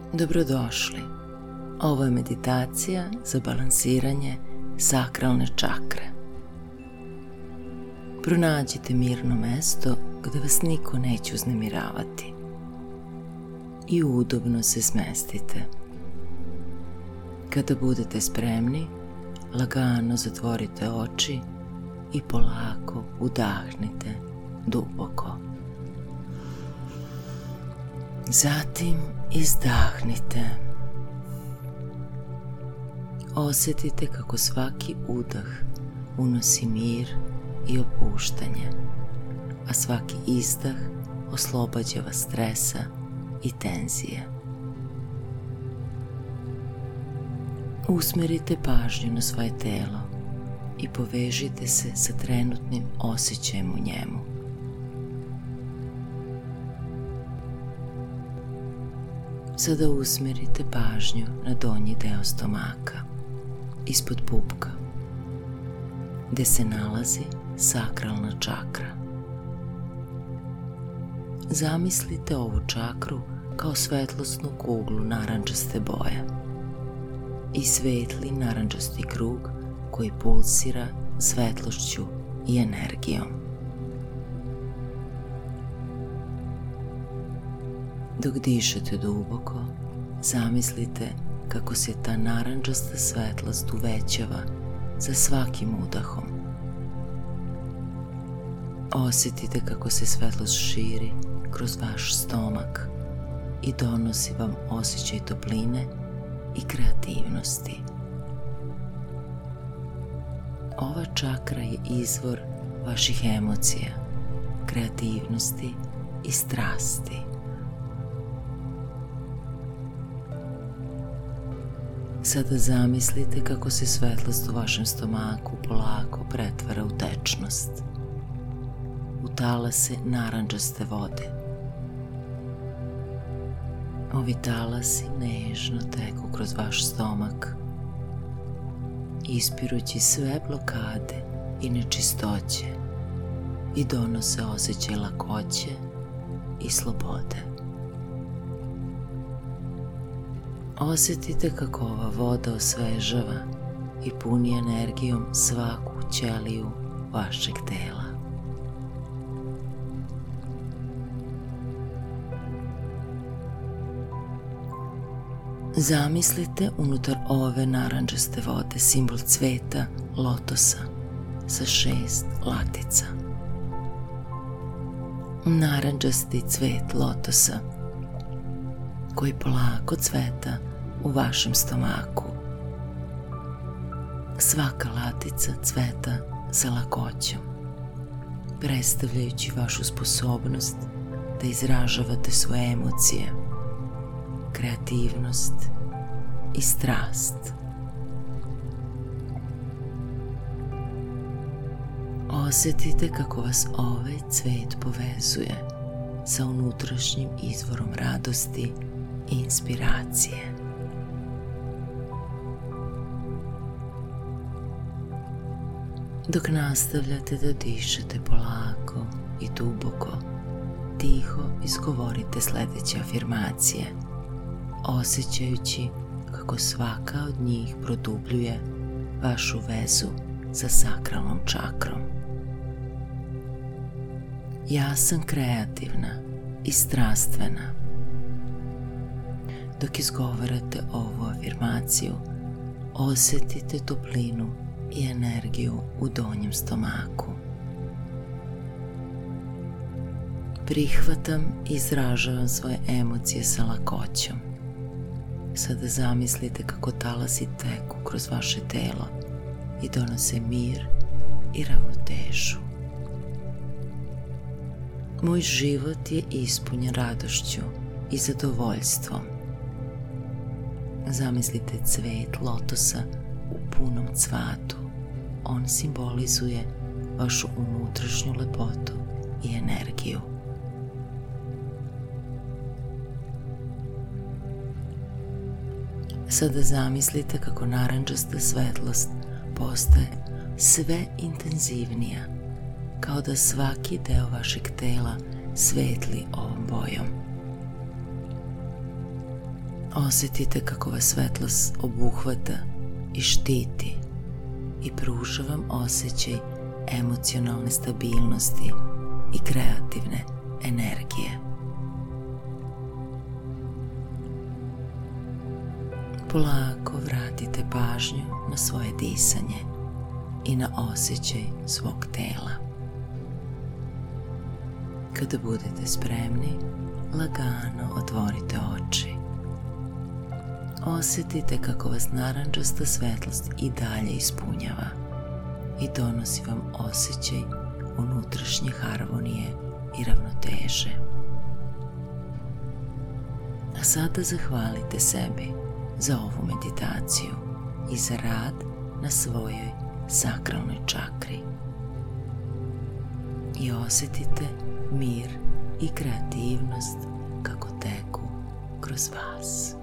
Dobrodošli. Ovo je meditacija za balansiranje sakralne čakre. Pronađite mirno mesto gde vas niko neće uznemiravati i udobno se smestite. Kada budete spremni, lagano zatvorite oči i polako udahnite duboko. Zatim izdahnite. Osjetite kako svaki udah unosi mir i opuštanje, a svaki izdah oslobađa vas stresa i tenzije. Usmerite pažnju na svoje telo i povežite se sa trenutnim osjećajem u njemu. Sada usmerite pažnju na donji deo stomaka, ispod pupka, gde se nalazi sakralna čakra. Zamislite ovu čakru kao svetlosnu kuglu narandžaste boje i svetli narandžasti krug koji pulsira svetlošću i energijom. Dok dišete duboko, zamislite kako se ta narandžasta svetlost uvećava sa svakim udahom. Osjetite kako se svetlost širi kroz vaš stomak i donosi vam osjećaj topline i kreativnosti. Ova čakra je izvor vaših emocija, kreativnosti i strasti. Sada zamislite kako se svetlost u vašem stomaku polako pretvara u tečnost, u talase narandžaste vode. Ovi talasi nežno teku kroz vaš stomak, ispirući sve blokade i nečistoće i donose osjećaj lakoće i slobode. Osjetite kako ova voda osvežava i puni energijom svaku ćeliju vašeg tela. Zamislite unutar ove narandžaste vode simbol cveta lotosa sa 6 latica. Narandžasti cvet lotosa koji polako cveta u vašem stomaku. Svaka latica cveta sa lakoćom, predstavljajući vašu sposobnost da izražavate svoje emocije, kreativnost i strast. Osjetite kako vas ovaj cvet povezuje sa unutrašnjim izvorom radosti i inspiracije. Dok nastavljate da dišete polako i duboko, tiho izgovorite sledeće afirmacije, osjećajući kako svaka od njih produbljuje vašu vezu sa sakralnom čakrom. Ja sam kreativna i strastvena. Dok izgovarate ovu afirmaciju, osjetite toplinu i energiju u donjem stomaku. Prihvatam i izražavam svoje emocije sa lakoćom. Sada zamislite kako talasi teku kroz vaše telo i donose mir i ravnotežu. Moj život je ispunjen radošću i zadovoljstvom. Zamislite cvet lotosa u punom cvatu. On simbolizuje vašu unutrašnju lepotu i energiju. Sada zamislite kako narandžasta svetlost postaje sve intenzivnija, kao da svaki deo vašeg tela svetli ovom bojom. Osjetite kako vas svetlost obuhvata i štiti i pruža vam osjećaj emocionalne stabilnosti i kreativne energije. Polako vratite pažnju na svoje disanje i na osjećaj svog tela. Kada budete spremni, lagano otvorite oči. Osjetite kako vas narandžasta svetlost i dalje ispunjava i donosi vam osjećaj unutrašnje harmonije i ravnoteže. A sada zahvalite sebi za ovu meditaciju i za rad na svojoj sakralnoj čakri. I osjetite mir i kreativnost kako teku kroz vas.